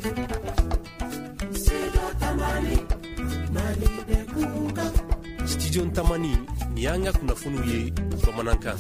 Studio Tamani ni yanga kunnafoniw ye bamanankan.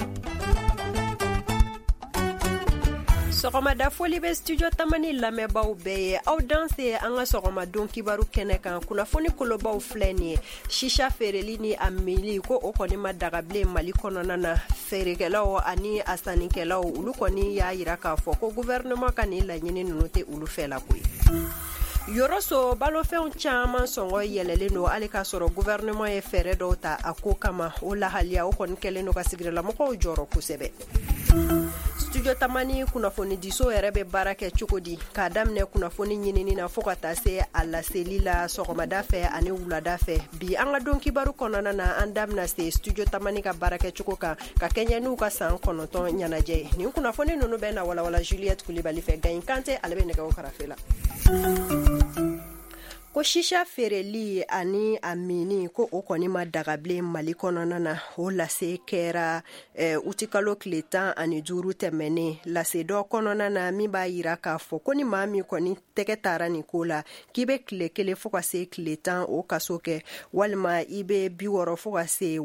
Sɔgɔmada foli bɛ studio Tamani lamɛnbaaw bɛɛ ye. Aw danse an ka sɔgɔmadon kibaru kɛnɛ kan. Kunnafoni kolobaw filɛ nin ye. Shisha feereli ni a mili ko o kɔni ma dagabilen Mali kɔnɔna na. Feerekɛlaw ani a sannikɛlaw olu kɔni y'a yira k'a fɔ ko gouvernement ka nin laɲini ninnu tɛ olu fɛ la koyi. Yoroso balofɛnw caman sɔngɔ yɛlɛlen don hali k'a sɔrɔ gouvernement ye fɛɛrɛ dɔw ta a ko kama. O lahaliya o kɔni kɛlen don ka sigidalamɔgɔw jɔrɔ kosɛbɛ. Studio Tamani kunnafoni diso yɛrɛ bɛ baara kɛ cogo di? K'a daminɛ kunnafoni ɲinini na fo ka taa se a laseli la sɔgɔmada fɛ ani wulada fɛ. Bi an ka don kibaru kɔnɔna na an damina se Studio Tamani ka baara kɛ cogo kan ka kɛɲɛ n'u ka san 9 ɲɛnajɛ. Nin kunnafoni ninnu bɛ na walawala Juliette Kulibali fɛ. Gayin Kante ale bɛ nɛgɛw karafe la. Ko shisha feereli ani a mini ko o kɔni ma dagabilen Mali kɔnɔna na. O lase kɛra utikalo tile 15 tɛmɛnen lase dɔ kɔnɔna na min b'a yira k'a fɔ ko ni maa min kɔni tɛgɛ taara nin ko la k'i bɛ tile 1 fo ka se tile 10 o kaso kɛ walima i bɛ 60 fo ka se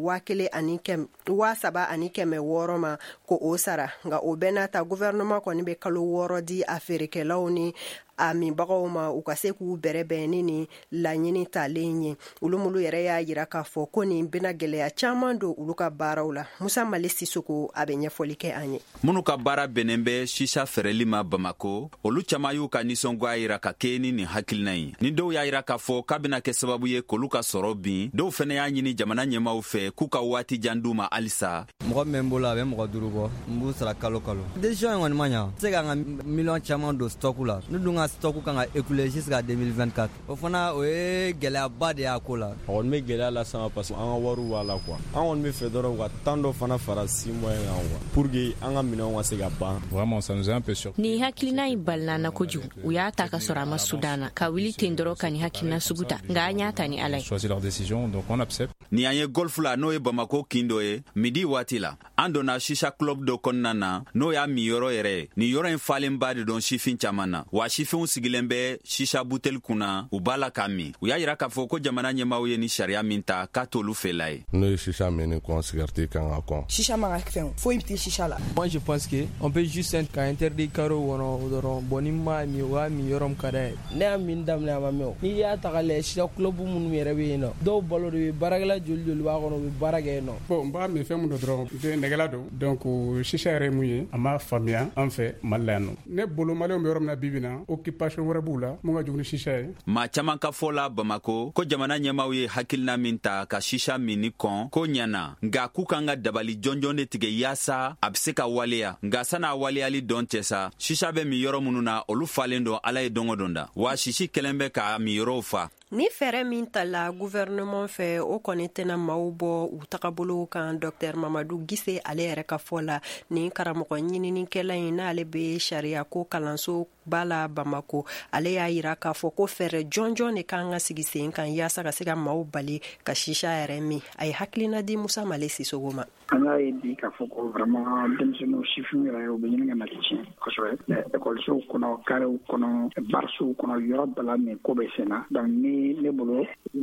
7,600 ma ko o sara. Nka o bɛɛ n'a ta gouvernement kɔni bɛ kalo 6 di a feerekɛlaw ni a minbagaw ma u ka se k'u bɛrɛbɛn ni laɲini talen ye. Olu yɛrɛ y'a yira k'a fɔ ko nin bɛna gɛlɛya caman don olu ka baaraw la. Musa Mali Sisoko a bɛ ɲɛfɔli kɛ an ye. Minnu ka baara bɛnnen bɛ shisha feereli ma Bamako, olu caman y'u ka nisɔngoya yira ka kɛ ni nin hakilina ye. Ni dɔw y'a yira k'a fɔ k'a bɛna kɛ sababu ye k'olu ka sɔrɔ bin, dɔw fɛnɛ y'a ɲini jamana ɲɛmaw fɛ k'u ka waati jan d'u ma halisa. Mɔgɔ min bolo a bɛ mɔgɔ 5 bɔ, n b'u sara kalo kalo. Décision in kɔni ma ɲa. Se ka n ka miliyɔn caman don stock la. Ne dun ka stock kan ka écouler jusqu'à 2024. O fana o ye gɛlɛyaba de y'a ko la. A kɔni bɛ gɛlɛya la sama parce que an ka wariw b'a la quoi. An kɔni bɛ fɛ dɔrɔn ka temps dɔ fana fara 6 mois kan quoi pour que an ka minɛnw ka se ka ban. Vraiment ça nous a un peu surpris. Ni hakilina in balna na kojugu. U y'a ta ka sɔrɔ a ma Sudana. Ka wuli ten dɔrɔn ka ni hakilina sugu ta. Nka an y'a ta ni Ala ye. Choisir leur décision donc on accepte. Ni an ye golf la n'o ye Bamako kindo ye midi waati la. An donna shisha club dɔ kɔnɔna na n'o y'a min yɔrɔ yɛrɛ ye. Ni yɔrɔ in falenba de don sifin caman na. Wa sifinw sigilen bɛ shisha butel kunna u b'a la k'a min. U y'a yira k'a fɔ ko jamana ɲɛmaw ye ni sariya min ta k'a t'olu fɛla ye. N'o ye shisha min ni kɔn cigarette kan ka kɔn. Shisha man ka fɛn foyi tɛ shisha la. Moi je pense que on peut juste ka interdit karo wɔrɔ dɔrɔn bon ni ma mi wa mi yɔrɔ min ka d'a ye. Ne y'a min daminɛ a ma mɛn o. N'i y'a ta k'a lajɛ shisha club minnu yɛrɛ bɛ yen nɔ dɔw balo de bɛ baarakɛla joli b'a kɔnɔ u bɛ baara kɛ yen nɔ. Bon n b'a min fɛn min don dɔrɔn nɛgɛla don donc shisha yɛrɛ ye mun ye an b'a faamuya an fɛ Mali la yan nɔ. Ne bolo maliyɛnw bɛ yɔrɔ min na bi bi na occupation wɛrɛ b'u la mun ka jugu ni shisha ye. Maa caman ka fɔ la Bamako ko jamana ɲɛmaw ye hakilina min ta ka shisha min ni kɔn ko ɲana nka k'u kan ka dabali jɔnjɔn de tigɛ yaasa a bɛ se ka waleya nka san'a waleyali dɔn cɛ sa shisha bɛ min yɔrɔ minnu na olu falen don Ala ye don o don da wa sisi kɛlen bɛ ka min yɔrɔw fa. Ni fɛɛrɛ min ta la gouvernement fɛ o kɔni tɛna maaw bɔ u tagabolo kan. Dr Mamadou Gise ale yɛrɛ ka fɔ la ni karamɔgɔ ɲininikɛla in n'ale bɛ sariya ko kalanso ba la Bamako ale y'a yira k'a fɔ ko fɛɛrɛ jɔnjɔn de kan ka sigi sen kan yaasa ka se ka maaw bali ka shisha yɛrɛ min. A ye hakilina di Musa Male Sisoko ma. An y'a ye bi k'a fɔ ko vraiment denmisɛnninw sifin yɛrɛ u bɛ ɲini ka na tiɲɛ kosɛbɛ. Ekɔlisow kɔnɔ karew kɔnɔ barisow kɔnɔ yɔrɔ bɛɛ la nin ko bɛ sen na donc ni ne bolo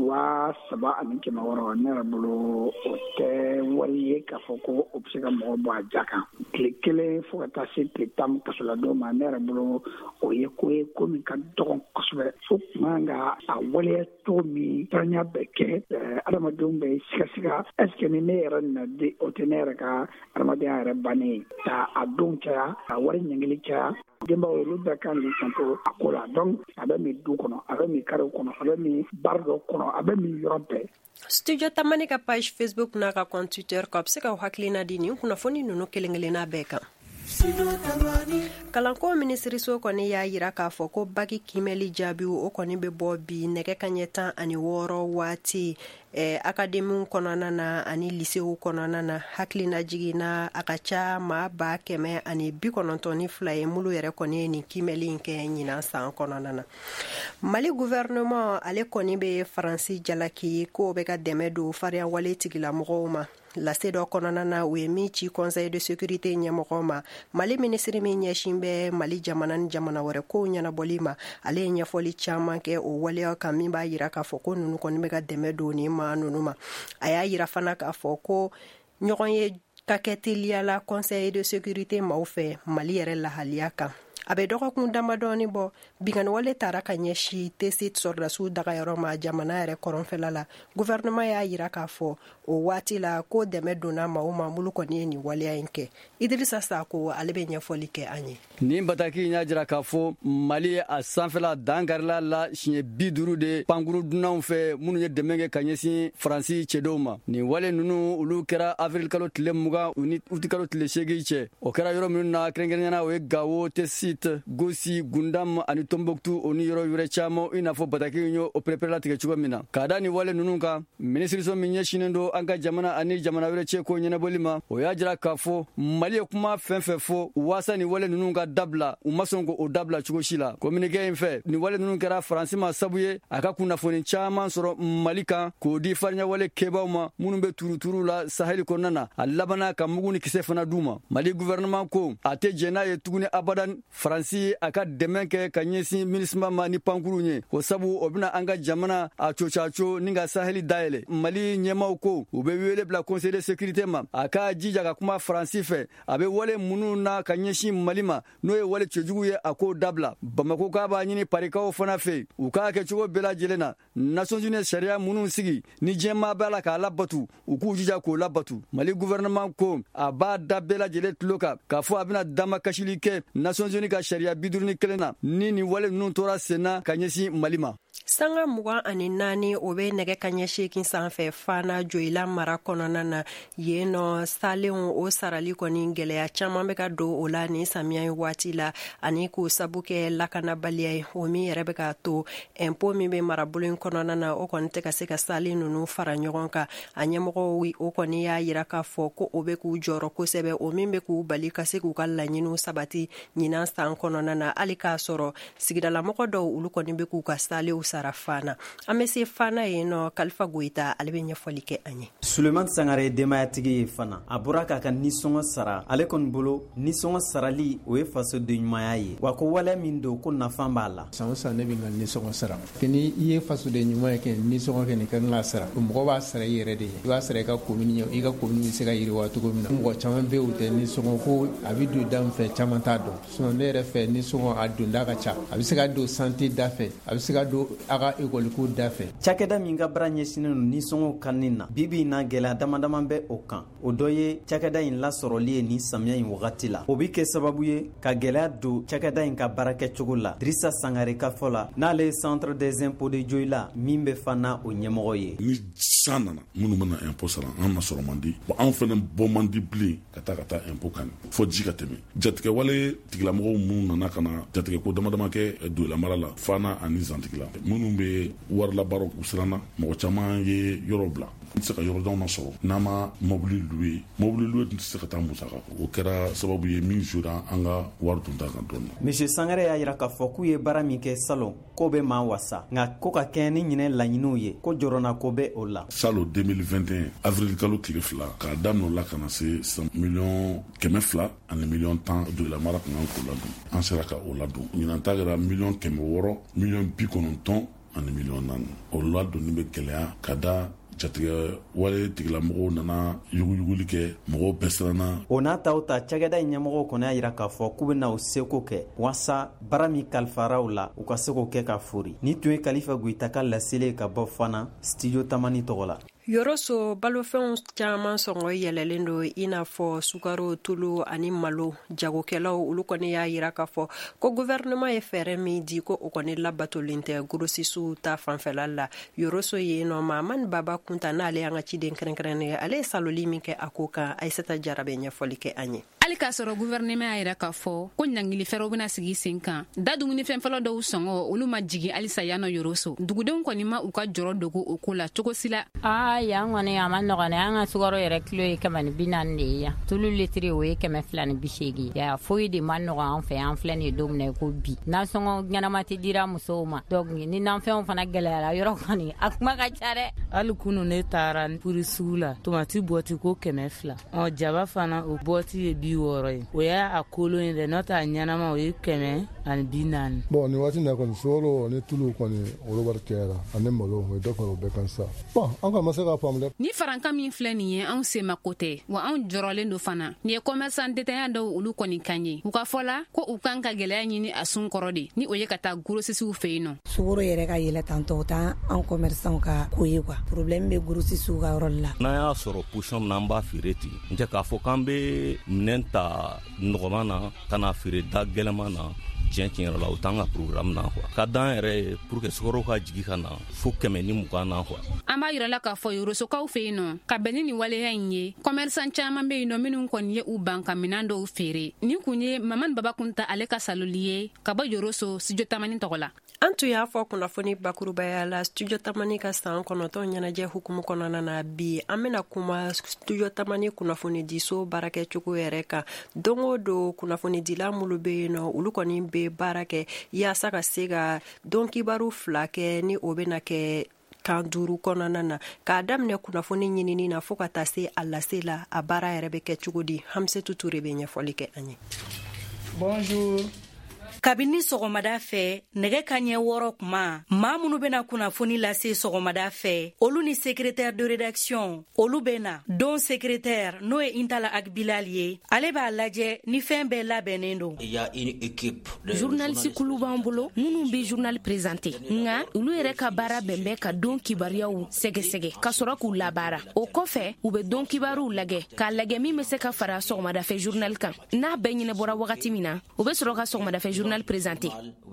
7,600 ne yɛrɛ bolo o tɛ wari ye k'a fɔ ko o bɛ se ka mɔgɔ bɔ a ja kan. Tile 1 fo ka taa se tile 10 kasoladon ma ne yɛrɛ bolo o ye ko ye ko min ka dɔgɔn kosɛbɛ fo tuma ka a waleya cogo min tɔrɔnya bɛ kɛ adamadenw bɛ siga est ce que ni ne yɛrɛ na de o tɛ ne yɛrɛ ka adamadenya yɛrɛ bannen ye ka a don caya ka wari ɲɛngili caya. Denbaw olu bɛɛ kan k'i kanto a ko la donc a bɛ min du kɔnɔ a bɛ min karew kɔnɔ a bɛ min baara dɔ kɔnɔ a bɛ min yɔrɔ bɛɛ. Studio Tamani ka page Facebook n'a ka compte Twitter ka bɛ se ka hakilina di nin kunnafoni ninnu kelen-kelenna bɛɛ kan. Kalanko minisiriso kɔni y'a yira k'a fɔ ko bagi kimɛli jaabiw o kɔni bɛ bɔ bi nɛgɛ kaɲɛ 16 waati akademiw kɔnɔna na ani lisew kɔnɔna na. hakilina jiginna a ka ca maa 192 ye mulu yɛrɛ kɔni ye nin kimɛli in kɛ ɲinan san kɔnɔna na. Mali gouvernement ale kɔni bɛ Faransi jalaki ko bɛ ka dɛmɛ don fariya wale tigilamɔgɔw ma lase dɔ kɔnɔna na u ye min ci conseil de sécurité ɲɛmɔgɔ ma. Mali ministre min ɲɛsin bɛ Mali jamana ni jamana wɛrɛ kow ɲɛnabɔli ma, ale ye ɲɛfɔli caman kɛ o waleya kan min b'a yira k'a fɔ ko nunu kɔni bɛ ka dɛmɛ don ni maa nunu ma. A y'a yira fana k'a fɔ ko ɲɔgɔn ye ka kɛ teliyala conseil de sécurité maaw fɛ Mali yɛrɛ lahaliya kan. A bɛ dɔgɔkun damadɔni bɔ binkaniwale taara ka ɲɛsi tesit sɔrdasiw dagayɔrɔ ma jamana yɛrɛ kɔrɔnfɛla la. Gouvernement y'a yira k'a fɔ o waati la ko dɛmɛ donna maaw ma mulu kɔni ye nin waleya in kɛ. Idrissa Sako ale bɛ ɲɛfɔli kɛ an ye. Nin bataki y'a jira k'a fɔ Mali a sanfɛla dangarila la siɲɛ 50 de pankuru dunanw fɛ minnu ye dɛmɛ kɛ ka ɲɛsin Faransi cɛdenw ma. Nin wale ninnu olu kɛra avril kalo tile 20 u ni uti kalo tile 8 cɛ. O kɛra yɔrɔ minnu na kɛrɛnkɛrɛnnena o ye Gao, Tessit, Gossi, Gundam ani Tombouctou o ni yɔrɔ wɛrɛ caman i n'a fɔ bataki y'o o perepere latigɛ cogo min na. K'a da ni wale ninnu kan minisiriso min ɲɛsinnen don an ka jamana ani jamana wɛrɛ cɛ ko ɲɛnabɔli ma, o y'a jira k'a fɔ Mali ye kuma fɛn fɛn fɔ waasa ni wale ninnu ka dabila u ma sɔn k'o dabila cogo si la. Communiqué in fɛ ni wale ninnu kɛra Faransi ma sabu ye a ka kunnafoni caman sɔrɔ Mali kan k'o di farinya wale kɛbaw ma minnu bɛ turuturu la Sahel kɔnɔna na a labana ka mugu ni kisɛ fana d'u ma. Mali gouvernement ko a tɛ jɛn n'a ye tuguni abadan Faransi a ka dɛmɛ kɛ ka ɲɛsin MINUSMA ma ni pankuru ye. O sabu o bɛna an ka jamana a cocaco ni ka Sahel dayɛlɛ. Mali ɲɛmaw ko u bɛ wele bila conseil de sécurité ma a ka jija ka kuma Faransi fɛ a bɛ wale minnu na ka ɲɛsin Mali ma n'o ye wale cɛjugu ye a k'o dabila. Bamako k'a b'a ɲini parikaw fana fɛ u k'a kɛ cogo bɛɛ lajɛlen na Nations Unies sariya minnu sigi ni diɲɛmaa b'a la k'a labatu u k'u jija k'o labatu. Mali gouvernement ko a b'a da bɛɛ lajɛlen tulo kan k'a fɔ a bɛna dama kasili kɛ Nations Unies ka sariya 51 na ni wale ninnu tora senna ka ɲɛsin Mali ma. Sanga 24 o bɛ nɛgɛ kaɲɛ 8 sanfɛ Fana Joyila mara kɔnɔna na yen nɔ salenw o sarali kɔni gɛlɛya caman bɛ ka don o la ni samiya ye waati la ani k'o sabu kɛ lakanabaliya ye o min yɛrɛ bɛ ka to impôt min bɛ marabolo in kɔnɔna na o kɔni tɛ ka se ka salen ninnu fara ɲɔgɔn kan. A ɲɛmɔgɔw o kɔni y'a yira k'a fɔ ko o bɛ k'u jɔrɔ kosɛbɛ o min bɛ k'u bali ka se k'u ka laɲiniw sabati ɲinan san kɔnɔna na hali k'a sɔrɔ sigidalamɔgɔ dɔw olu kɔni bɛ k'u ka salew sara Fana. An bɛ se Fana yen nɔ Kalifa Goyita ale bɛ ɲɛfɔli kɛ an ye. Suleman Sangare denbayatigi ye Fana. A bɔra k'a ka nisɔngɔ sara. Ale kɔni bolo nisɔngɔ sarali o ye faso de ɲumanya ye. Wa ko wale min don ko nafa b'a la. San o san ne bɛ n ka nisɔngɔ sara. Ni i ye faso de ɲumanya kɛ nisɔngɔ kɛ nin kan ka sara. O mɔgɔ b'a sara i yɛrɛ de ye. I b'a sara i ka commune ye. I ka commune bɛ se ka yiriwa cogo min na. Mɔgɔ caman bɛ yen u tɛ nisɔngɔ ko a bɛ don da min fɛ caman t'a dɔn. Sinon ne yɛrɛ fɛ nisɔngɔ a donda ka ca. A bɛ se ka don santé da fɛ. A bɛ se ka don a ka école da fɛ. Cakɛda min ka bara ɲɛsinnen don nisɔngɔw kanni na bibi na gɛlɛya damadama bɛ o kan. O dɔ ye cakɛda in lasɔrɔli ye ni samiya in wagati la. O bi kɛ sababu ye ka gɛlɛya don cakɛda in ka baarakɛcogo la. Drissa Sangare ka fɔ la n'ale ye centre des impôts de Joyila min bɛ Fana o ɲɛmɔgɔ ye. Ni san nana minnu bɛna impôt sara an na sɔrɔ man di. An fana bɔ man di bilen ka taa impôt kan fo ji ka tɛmɛ. Jatigɛ wale tigilamɔgɔw minnu nana ka na jatigɛ ko damadama kɛ Doyila mara la Fana ani Zantigila minnu bɛ warila baaraw u siranna mɔgɔ caman ye yɔrɔ bila n tɛ se ka yɔrɔ d'anw na sɔrɔ n'a ma mobili loué tun tɛ se ka taa musaka o kɛra sababu ye min jouera an ka wari tun t'a kan dɔɔni. Monsieur Sangare y'a jira k'a fɔ k'u ye baara min kɛ salon ko bɛ maa wasa nka ko ka kɛ ni ɲinɛ laɲiniw ye ko jɔrɔna ko bɛ o la. Salon 2021 avril kalo tile 2 k'a daminɛ o la ka na se $200,000 ani $110,000 Doyila mara kun kan k'o ladon an sera ka o ladon ɲinan ta kɛra $600,000 $90,000 ani $4,000,000 o ladonni bɛ gɛlɛya ka da jatigɛ wale tigilamɔgɔw nana yuguyuguli kɛ mɔgɔw bɛɛ siranna. O n'a ta o ta cakɛda in ɲɛmɔgɔw kɔni y'a jira k'a fɔ k'u bɛna u seko kɛ walasa baara min kalifara u la u ka se k'o kɛ ka fori. Ni tun ye Kalifa Goyita ka laseli ka bɔ Fana studio Tamani tɔgɔ la. Yɔrɔso balofɛnw caman sɔngɔ yɛlɛlen do i n'a fɔ sukaro, tulu ani malo. Jagokɛlaw olu kɔni y'a yira k'a fɔ ko gouvernement ye fɛɛrɛ min di ko o kɔni labatolen tɛ grossistes ta fanfɛla la. Yɔrɔso yen nɔ Mamani Baba Kunta n'ale y'an ka ciden kɛrɛnkɛrɛnnen ye ale ye saloli min kɛ a ko kan Aissata Jara bɛ ɲɛfɔli kɛ an ye. ali k'a sɔrɔ gouvernement y'a yɛrɛ k'a fɔ ko ɲangili fɛrɛw bena sigi sen kan da dumuni fɛn fɔlɔ dɔw sɔngɔ olu ma jigi alisa yanɔ yoroso dugudenw kɔni ma u ka jɔrɔ dogo o ko la cogo si la. Yan kɔni a ma nɔgɔn an ka sukaro yɛrɛ kilo ye 140 de ye yan tulu litiri o ye 280 ya foyi de ma nɔgɔn an fɛ an filɛ nin don min ko bi nasɔngɔ ɲɛnama tɛ dira musow ma donc ni nanfɛnw fana gɛlɛyara yɔrɔ kɔni a kuma ka ca dɛ. hali kunu ne taara puri sugu la tomati bɔti ko 200 jaba fana o bɔti ye 60 ye o y'a kolon ye dɛ n'o t'a ɲɛnama o ye 140. Bon ni waati na kɔni sukaro ni tulu kɔni olu wari kɛra ani malo o ye dɔ fara o bɛɛ kan sa. Bon an ka ma se k'a faamu dɛ. Ni farankan min filɛ nin ye anw semako tɛ wa anw jɔrɔlen do fana ni ye commerçant détaillant dɔw olu kɔni kan ye u ka fɔla ko u kan ka gɛlɛya ɲini a sun kɔrɔ de ni o ye ka taa grossistes fɛ yen nɔ. Sukaro yɛrɛ ka yɛlɛ tantɔ taa an commerçant ka ko ye quoi problème bɛ grossistes ka yɔrɔ la. N'an y'a sɔrɔ position min na an b'a feere ten n tɛ k'a fɔ k'an bɛ minɛn ta nɔgɔman na ka na feere da gɛlɛman na tiɲɛ yɛrɛ la o t'an ka programme na quoi ka d'an yɛrɛ ye pour que sukaro ka jigi ka na fo 120 na quoi. An b'a yirala k'a fɔ yorosokaw fɛ yen nɔ ka bɛn ni nin waleya in ye commerçant caman bɛ yen nɔ minnu kɔni ye u ban ka minɛn dɔw feere nin kun ye Mamani Babakunta ale ka saloli ye ka bɔ Yoroso studio Tamani tɔgɔ la. An tun y'a fɔ kunnafoni bakurubaya la studio Tamani ka san 9 ɲɛnajɛ hukumu kɔnɔna na bi an bɛna kuma studio Tamani kunnafoni diso baarakɛcogo yɛrɛ kan don o don kunnafoni dila minnu bɛ yen nɔ olu kɔni bɛ baara kɛ yaasa ka se ka don kibaru 2 kɛ ni o bɛna kɛ kan 5 kɔnɔna na k'a daminɛ kunnafoni ɲinini na fo ka taa se a lase la a baara yɛrɛ bɛ kɛ cogo di Hamsetu Ture bɛ ɲɛfɔli kɛ an ye. Bonjour. Kabini sɔgɔmada fɛ nɛgɛ kaɲɛ 6 kuma maa minnu bena kunnafoni lase sɔgɔmada fɛ olu ni secrétaire de rédaction olu bena don secrétaire n'o ye Intala Agbilal ye ale b'a lajɛ ni fɛn bɛɛ labɛnnen don. Il y a une équipe de journaliste kulu b'an bolo minnu bɛ journal présenté nka olu yɛrɛ ka baara bɛnbɛn ka don kibariyaw sɛgɛsɛgɛ ka sɔrɔ k'u labaara o kɔfɛ u bɛ don kibaruw lagɛ k'a lagɛ min bɛ se ka fara sɔgɔmadafɛ journal kan n'a bɛɛ ɲɛnabɔra wagati min na u bɛ sɔrɔ ka sɔgɔmadafɛ journal présenté.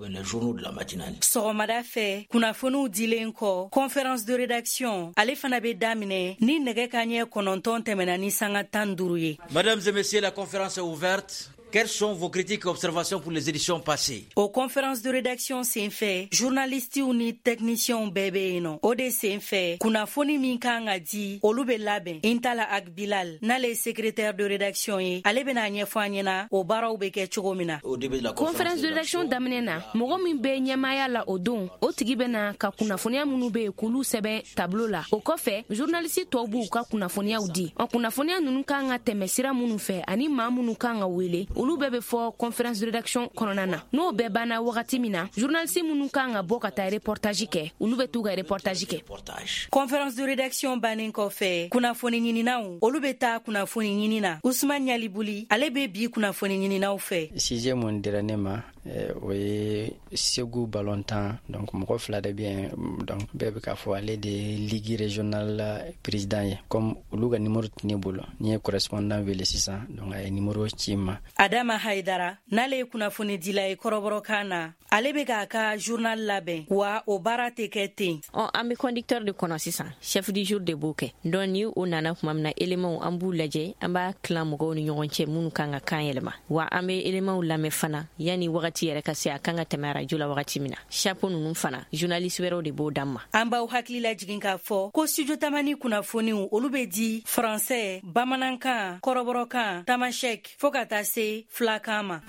Sɔgɔmada fɛ kunnafoniw dilen kɔ conférence de rédaction ale fana bɛ daminɛ ni nɛgɛ kaɲɛ 9 tɛmɛna ni sanga 15 ye. Mesdames et messieurs, la conférence est ouverte. Quelles sont vos critiques et observations pour les éditions passées? Aux conférences de rédaction senfɛ journalistes ni techniciens bɛɛ bɛ yen nɔ o de senfɛ kunnafoni min kan ka di olu bɛ labɛn Intala Agbilal n'ale ye secrétaire de rédaction ye ale bɛna ɲɛfɔ an ɲɛna o baaraw bɛ kɛ cogo min na. conférence de rédaction daminɛ na mɔgɔ min bɛ ɲɛmaya la o don o tigi bɛna ka kunnafoniya minnu bɛ yen k'olu sɛbɛn tableau la o kɔfɛ journaliste tɔw b'u ka kunnafoniyaw di kunnafoniya ninnu kan ka tɛmɛ sira minnu fɛ ani maa minnu kan ka wele olu bɛɛ bɛ fɔ conférence de rédaction kɔnɔna na n'o bɛɛ banna wagati min na journaliste minnu kan ka bɔ ka taa reportage kɛ olu bɛ t'u ka reportage kɛ. conférence de rédaction bannen kɔfɛ kunnafoni ɲininaw olu bɛ taa kunnafoni ɲini na Usman Yalibuli ale bɛ bi kunnafoni ɲininaw fɛ. sujet mun dira ne ma o ye Segu Ballontan donc mɔgɔ 2 de bɛ yen donc bɛɛ bɛ k'a fɔ ale de ye ligue régionale président ye comme olu ka numéro tɛ ne bolo ni ye correspondant wele sisan donc a ye numéro ci ma. Adama Haidara n'ale ye kunnafoni dila ye kɔrɔbɔrɔkan na ale bɛ k'a ka journal labɛn wa o baara tɛ kɛ ten. An bɛ conducteur de kɔnɔ sisan chef du jour de b'o kɛ donc ni o nana tuma min na éléments an b'u lajɛ an b'a tilan mɔgɔw ni ɲɔgɔn cɛ minnu kan ka kan yɛlɛma wa an bɛ éléments lamɛn fana yanni wagati yɛrɛ ka se a kan ka tɛmɛ radio la wagati min na chapeau ninnu fana journaliste wɛrɛw de b'o d'an ma. An b'aw hakili lajigin k'a fɔ ko studio Tamani kunnafoniw olu bɛ di français bamanankan kɔrɔbɔrɔkan tamashek fo ka taa se fulakan ma.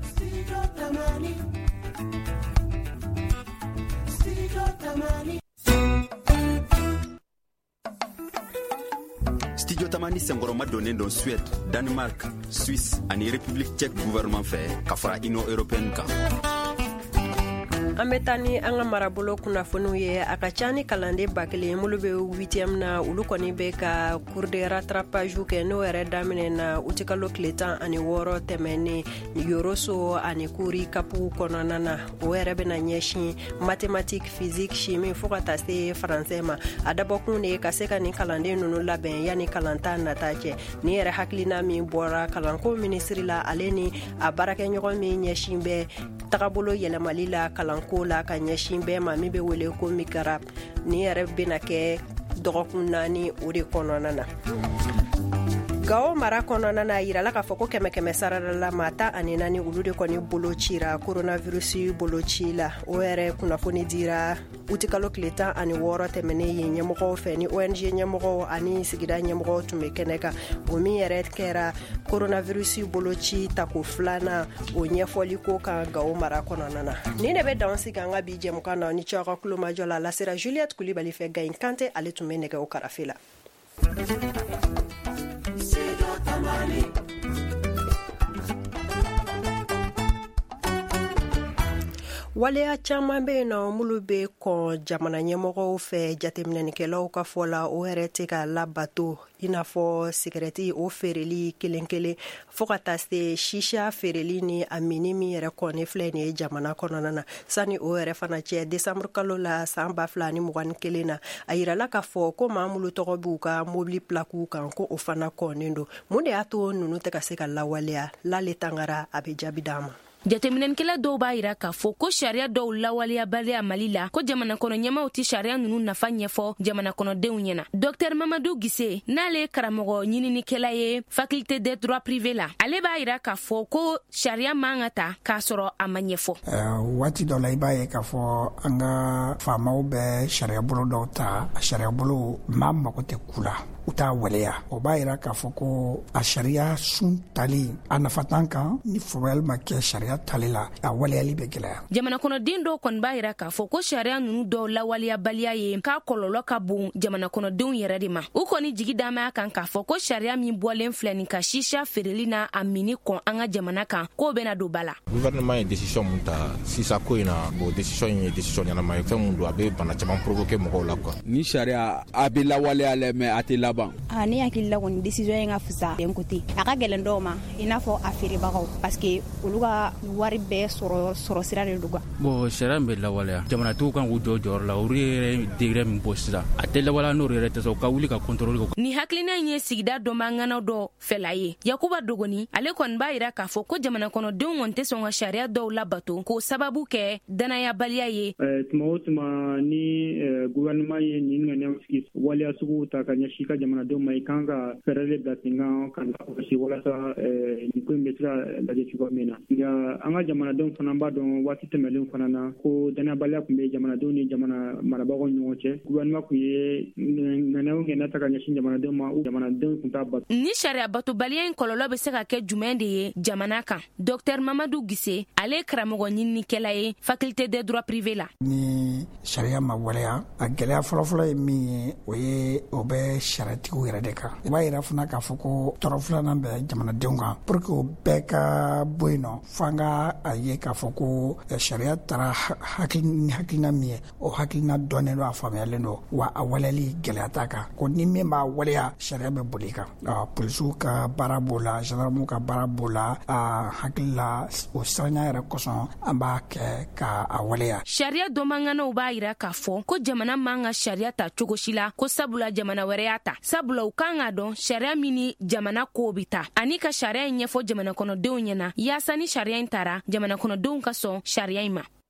Studio Tamani senkɔrɔma donnen don Suède, Danemark, Suisse ani République tchèque gouvernement fɛ ka fara Union européenne kan. An bɛ taa ni an ka marabolo kunnafoniw ye a ka ca ni kalanden 1000 minnu bɛ 8e na olu kɔni bɛ ka cours de rattrapage kɛ n'o yɛrɛ daminɛna uti kalo tile 16 tɛmɛnen Yoroso ani Kuri kapu kɔnɔna na o yɛrɛ bɛna ɲɛsin mathématique physique chimie fo ka taa se français ma a dabɔkun de ye ka se ka ni kalanden ninnu labɛn yanni kalanta nata cɛ ni yɛrɛ hakilina min bɔra kalanko ministre la ale ni a baarakɛɲɔgɔn min ɲɛsin bɛ tagabolo yɛlɛmali la kalanko la ka ɲɛsin bɛɛ ma min bɛ wele ko mikarab ni yɛrɛ bɛna kɛ dɔgɔkun 4 o de kɔnɔna na. Gao mara kɔnɔna na yirala k'a fɔ ko kɛmɛ sarara la maa 14 olu de kɔni bolo cira coronavirus boloci la. O yɛrɛ kunnafoni dira uti kalo tile 16 tɛmɛnen ye ɲɛmɔgɔw fɛ ni ONG ɲɛmɔgɔw ani sigida ɲɛmɔgɔw tun bɛ kɛnɛ kan. O min yɛrɛ kɛra coronavirus boloci tako filanan o ɲɛfɔli ko kan Gao mara kɔnɔna na. Ni ne bɛ dan sigi an ka bi jɛmukan na ni cɛwa kulomajɔ la lasera Juliette Kulibali fɛ Gayin Kante ale tun bɛ nɛgɛ o karafe la. Waleya caman bɛ na mulu bɛ kɔn jamana ɲɛmɔgɔw fɛ jateminɛnikɛlaw ka fɔ la o yɛrɛ tɛ ka labato i n'a fɔ sigarɛti o feereli kelen kelen fo ka taa se shisha feereli ni a mini min yɛrɛ kɔni filɛ nin ye jamana kɔnɔna na sani o yɛrɛ fana cɛ décembre kalo la san 2021 na a yirala ka fɔ ko maa mulu tɔgɔ b'u ka mobili plaquew kan ko o fana kɔnnen don mun de y'a to ninnu tɛ ka se ka lawaleya Lale Tangara a bɛ jaabi d'a ma. Jateminɛnikɛla dɔw b'a yira k'a fɔ ko sariya dɔw lawaleyabaliya Mali la ko jamana kɔnɔ ɲɛmaw tɛ sariya ninnu nafa ɲɛfɔ jamana kɔnɔdenw ɲɛna. Dr Mamadou Gisse n'ale karamɔgɔ ɲininikɛla ye faculté des droits privés la ale b'a yira k'a fɔ ko sariya man ka ta k'a sɔrɔ a ma ɲɛfɔ. Waati dɔ la i b'a ye k'a fɔ an ka faamaw bɛ sariya bolo dɔw ta a sariya bolo maa mago tɛ ku la u t'a waleya o b'a yira k'a fɔ ko a sariya sun tali a nafa t'an kan ni foroyali ma kɛ sariya tali la a waleyali bɛ gɛlɛya. Jamana kɔnɔden dɔw kɔni b'a yira k'a fɔ ko sariya ninnu dɔw lawaleyabaliya ye k'a kɔlɔlɔ ka bon jamana kɔnɔdenw yɛrɛ de ma. U kɔni jigi damaya kan k'a fɔ ko sariya min bɔlen filɛ nin ka shisha feereli na a mini kɔn an ka jamana kan k'o bɛna don ba la. Gouvernement ye décision mun ta sisa ko in na bon décision in ye décision ɲɛnama ye fɛn mun don a bɛ bana caman provoquer mɔgɔw la quoi. Ni sariya a bɛ lawaleya lɛ mais a tɛ laban. Ne hakili la kɔni décision in ka fisa den côté a ka gɛlɛn dɔw ma i n'a fɔ a feerebagaw parce que olu ka wari bɛɛ sɔrɔ sira de don quoi. Bon sariya bɛ lawaleya jamanatigiw kan k'u jɔ jɔyɔrɔ la olu yɛrɛ degré min bɔ sisan a tɛ lawaleya n'olu yɛrɛ tɛ sɔn u ka wuli ka contrôle kɛ. Ni hakilina in ye sigida dɔnbagana dɔ fɛla ye Yakuba Dogoni ale kɔni b'a yira k'a fɔ ko jamana kɔnɔdenw kɔni tɛ sɔn ka sariya dɔw labato k'o sababu kɛ danayabaliya ye. Tuma o tuma ni gouvernement ye nin ŋaniyaw sigi waleya suguw ta ka ɲɛsin ka jamanadenw ma i kan ka fɛɛrɛ bila sen kan ka kɔlɔsi walasa nin ko in bɛ se ka lajɛ cogoya min na nka an ka jamanadenw fana b'a dɔn waati tɛmɛnlen fana na ko danayabaliya tun bɛ jamanadenw ni jamana marabagaw ɲɔgɔn cɛ gouvernement kun ye ŋaniyaw ta ka ɲɛsin jamanadenw ma jamanadenw kun t'a bato. Ni sariya batobaliya in kɔlɔlɔ bɛ se ka kɛ jumɛn de ye jamana kan Dr Mamadou Gisse ale karamɔgɔ ɲininikɛla ye faculté des droits privés la. Ni sariya ma waleya a gɛlɛya fɔlɔfɔlɔ ye min ye o bɛ sariyatigiw yɛrɛ de kan. I b'a yira fana k'a fɔ ko tɔɔrɔ filanan bɛ jamanadenw kan pour que o bɛɛ ka bɔ yen nɔ fo an ka a ye k'a fɔ ko sariya taara hakilina min ye o hakilina dɔnnen don a faamuyalen don wa a waleyali gɛlɛya t'a kan ko ni min b'a waleya sariya bɛ boli kan polisiw ka baara b'o la gendarmew ka baara b'o la hakili la o siranya yɛrɛ kosɔn an b'a kɛ k'a waleya. Sariya dɔnbaganaw b'a yira k'a fɔ ko jamana man ka sariya ta cogo si la ko sabula jamana wɛrɛ y'a ta sabula u kan ka dɔn sariya min ni jamana ko bi ta ani ka sariya in ɲɛfɔ jamana kɔnɔdenw ɲɛna yaasa ni sariya in taara jamana kɔnɔdenw ka sɔn sariya in ma.